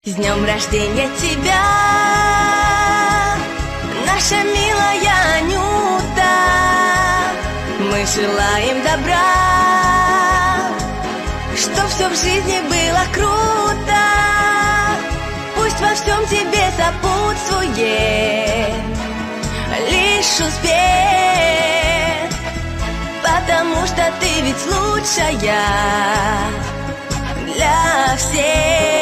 С днем рождения тебя, наша милая Анюта. Мы желаем добра, чтоб все в жизни было круто. Пусть во всем тебе сопутствует лишь успех, потому что ты ведь лучшая для всех.